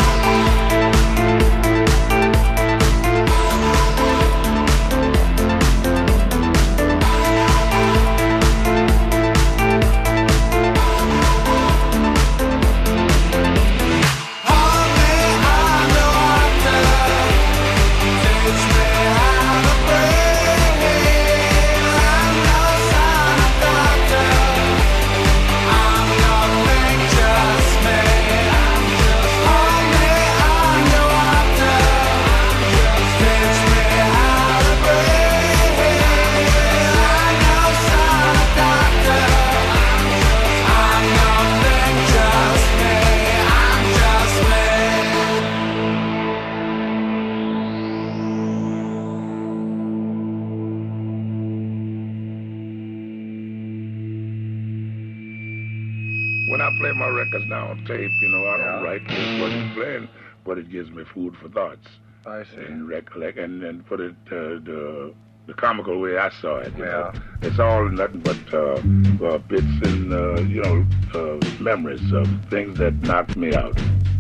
When I play my records now on tape, you know, I don't write just what it's playing, but it gives me food for thoughts. I see. And recollect, and then put it the comical way I saw it. You know? It's all nothing but bits and memories of things that knocked me out.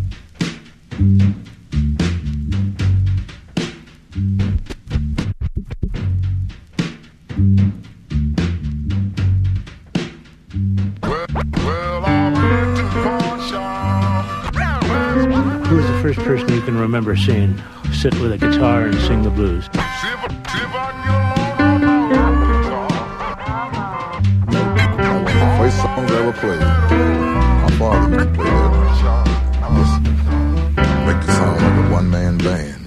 Who's the first person you can remember seeing sit with a guitar and sing the blues? First songs I ever played. My father used to play that. Just make the sound like a one-man band.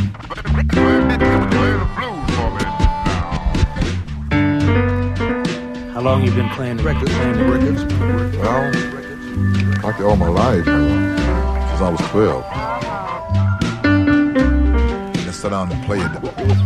How long you been playing the records? Well, practically all my life, since I was 12. Just sit down and play it.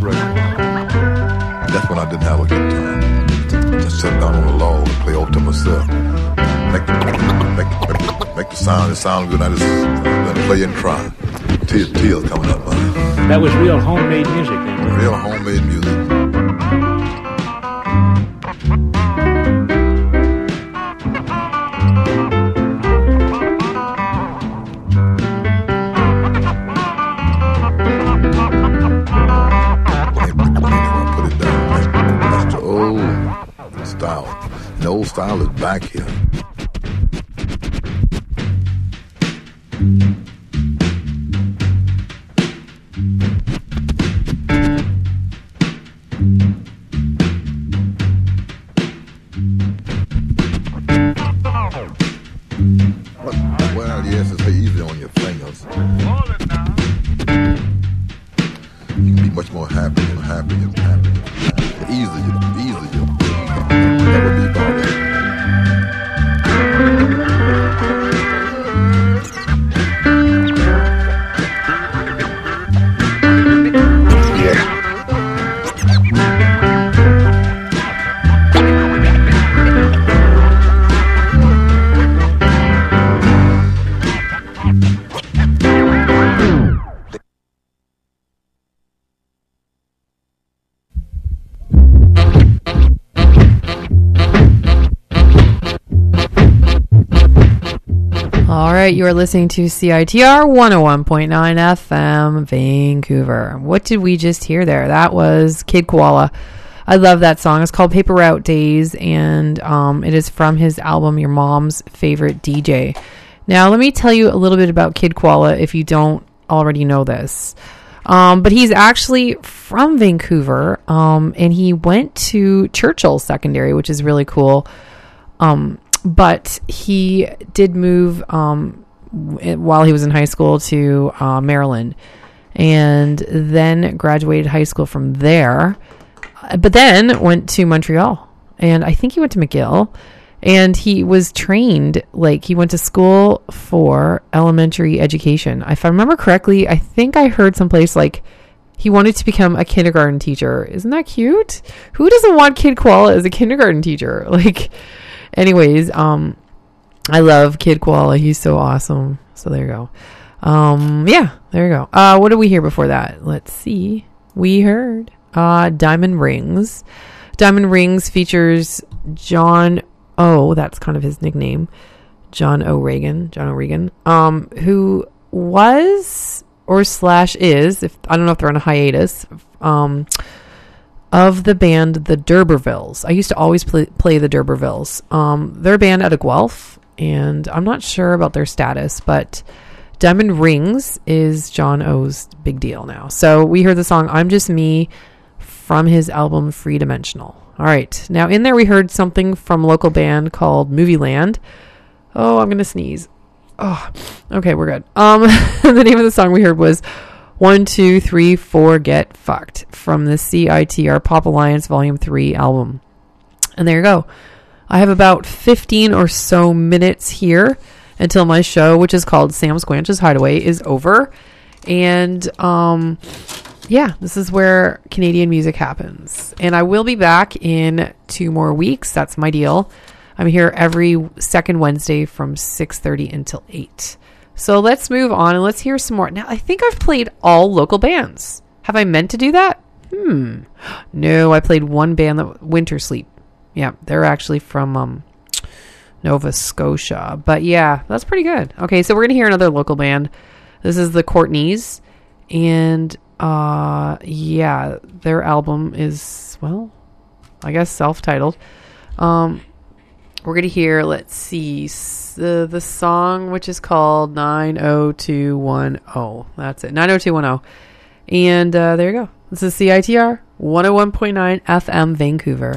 That's when I didn't have a guitar. Just sit down on the log and play all to myself. Make the sound. It sounds good. I just play and try. Tears coming up. That was real homemade music then. Real homemade music. The old style is back here. Well, yes, it's easy on your fingers. You can be much more happy and happy and happy. The easier you never be bothered. All right, you are listening to CITR 101.9 FM, Vancouver. What did we just hear there? That was Kid Koala. I love that song. It's called Paper Route Days, and it is from his album Your Mom's Favorite DJ. Now, let me tell you a little bit about Kid Koala if you don't already know this. But he's actually from Vancouver, and he went to Churchill Secondary, which is really cool. But he did move while he was in high school to Maryland, and then graduated high school from there, but then went to Montreal, and I think he went to McGill, and he was trained, like he went to school for elementary education. If I remember correctly, I think I heard someplace like he wanted to become a kindergarten teacher. Isn't that cute? Who doesn't want Kid Koala as a kindergarten teacher? Like, anyways, I love Kid Koala. He's so awesome. So there you go. Yeah, there you go. What did we hear before that? Let's see. We heard Diamond Rings. Diamond Rings features John O. That's kind of his nickname. John O'Regan, who was or slash is, if I don't know if they're on a hiatus, of the band the D'Urbervilles. I used to always play the D'Urbervilles. They're a band out of Guelph, and I'm not sure about their status, but Diamond Rings is John O's big deal now. So we heard the song I'm Just Me from his album Free Dimensional. All right. Now in there we heard something from a local band called Movie Land. Oh, I'm going to sneeze. Oh, okay, we're good. The name of the song we heard was 1, 2, 3, 4, Get Fucked from the CITR Pop Alliance Volume 3 album. And there you go. I have about 15 or so minutes here until my show, which is called Sam Squanch's Hideaway, is over. And yeah, this is where Canadian music happens. And I will be back in 2 more weeks. That's my deal. I'm here every second Wednesday from 6:30 until 8. So let's move on and let's hear some more. Now, I think I've played all local bands. Have I meant to do that? No, I played one band, Winter Sleep. Yeah, they're actually from Nova Scotia. But yeah, that's pretty good. Okay, so we're going to hear another local band. This is the Courtneys. And yeah, their album is, well, I guess self-titled. We're going to hear, let's see, the song, which is called 90210. That's it, 90210. And there you go. This is CITR 101.9 FM Vancouver.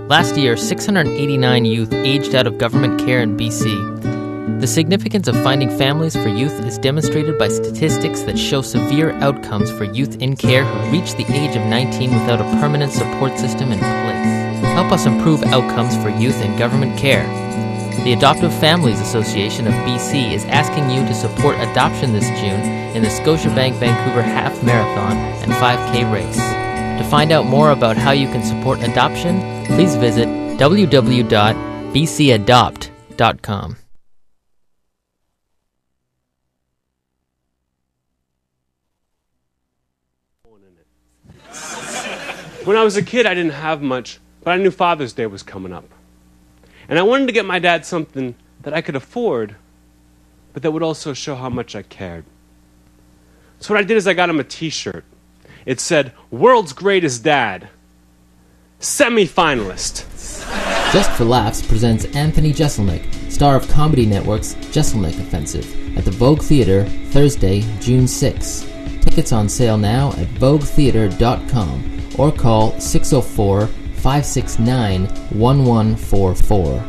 Last year, 689 youth aged out of government care in BC. The significance of finding families for youth is demonstrated by statistics that show severe outcomes for youth in care who reach the age of 19 without a permanent support system in place. Help us improve outcomes for youth in government care. The Adoptive Families Association of BC is asking you to support adoption this June in the Scotiabank Vancouver Half Marathon and 5K race. To find out more about how you can support adoption, please visit www.bcadopt.com. When I was a kid, I didn't have much, but I knew Father's Day was coming up. And I wanted to get my dad something that I could afford, but that would also show how much I cared. So what I did is I got him a t-shirt. It said, "World's Greatest Dad, Semi-Finalist." Just for Laughs presents Anthony Jeselnik, star of Comedy Network's Jeselnik Offensive, at the Vogue Theatre, Thursday, June 6. Tickets on sale now at voguetheatre.com or call 604-569-1144.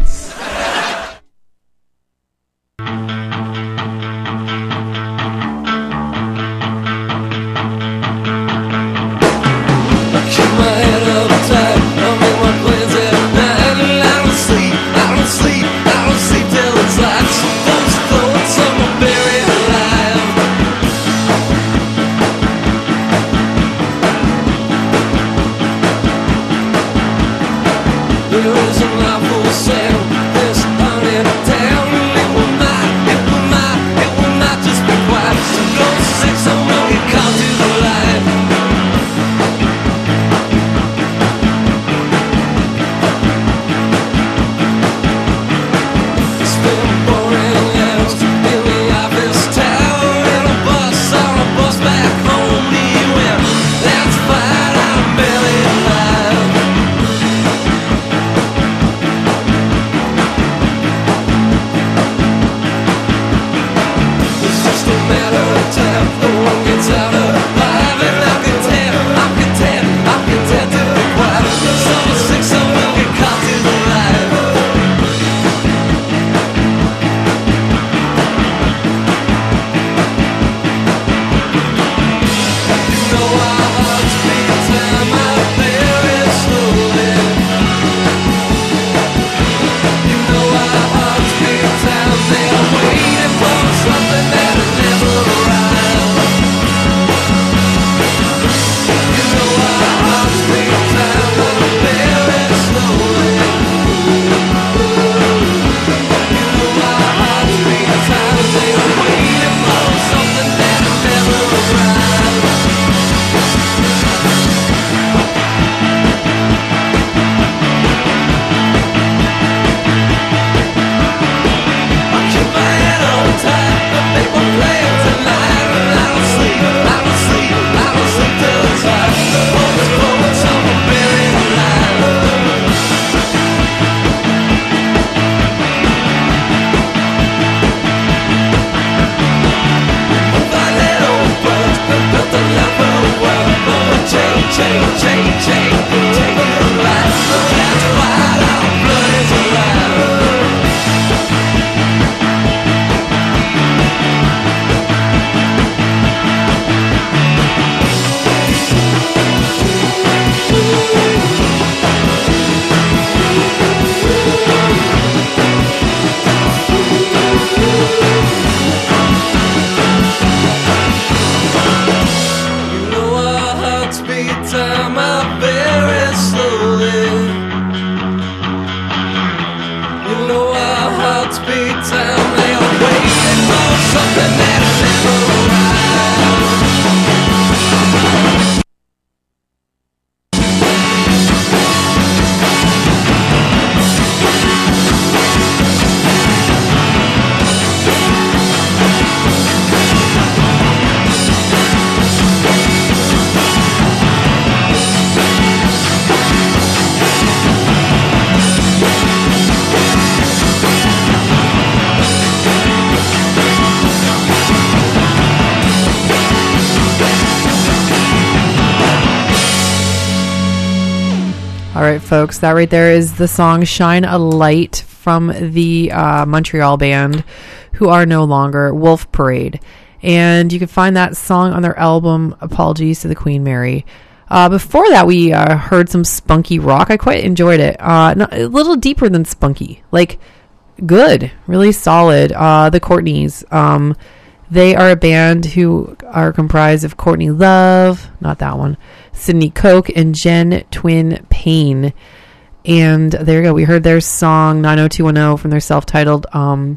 All right, folks, that right there is the song Shine a Light from the Montreal band, who are no longer Wolf Parade. And you can find that song on their album Apologies to the Queen Mary. Before that, we heard some spunky rock. I quite enjoyed it. A little deeper than spunky. Like, good. Really solid. The Courtneys. They are a band who are comprised of Courtney Love, not that one, Sydney Koch, and Jen Twin Payne. And there you go. We heard their song 90210 from their self-titled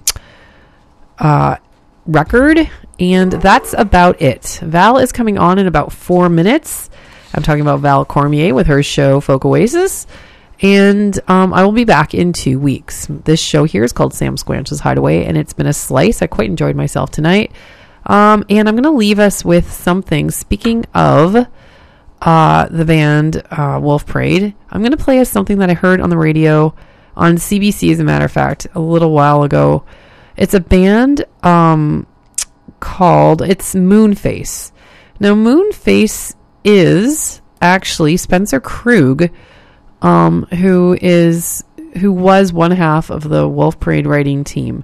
record. And that's about it. Val is coming on in about 4 minutes. I'm talking about Val Cormier with her show Folk Oasis. And I will be back in 2 weeks. This show here is called Sam Squanch's Hideaway, and it's been a slice. I quite enjoyed myself tonight. And I'm going to leave us with something. Speaking of the band Wolf Parade, I'm going to play us something that I heard on the radio on CBC, as a matter of fact, a little while ago. It's a band called Moonface. Now, Moonface is actually Spencer Krug, who was one half of the Wolf Parade writing team.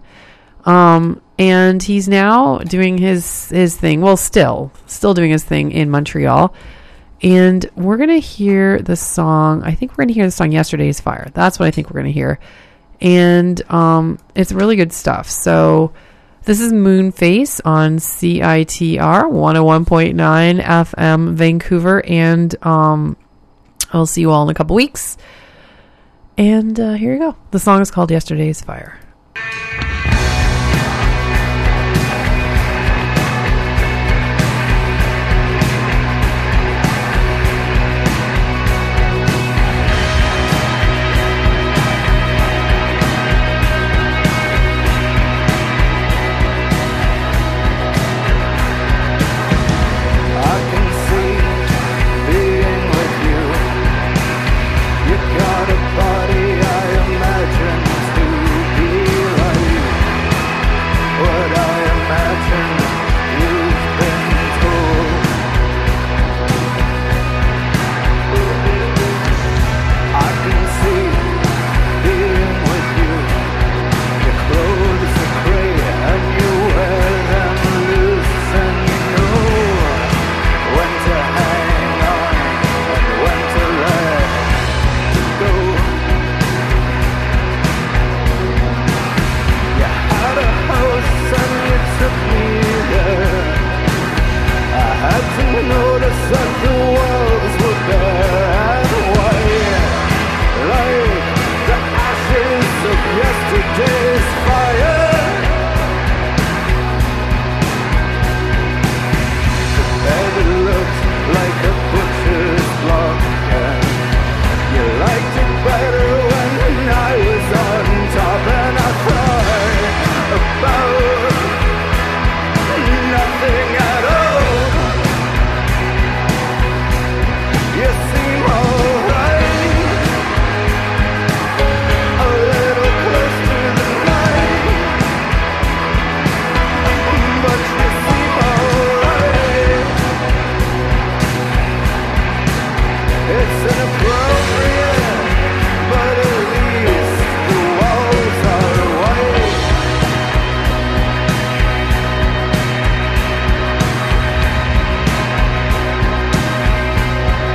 And he's now doing his thing. Well, still doing his thing in Montreal. And we're going to hear the song. I think we're going to hear the song Yesterday's Fire. That's what I think we're going to hear. And it's really good stuff. So this is Moonface on CITR 101.9 FM Vancouver. And I'll see you all in a couple weeks. And here you go. The song is called Yesterday's Fire.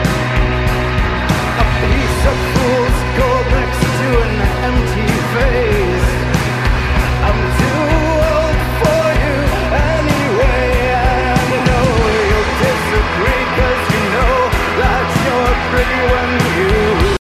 Empty face.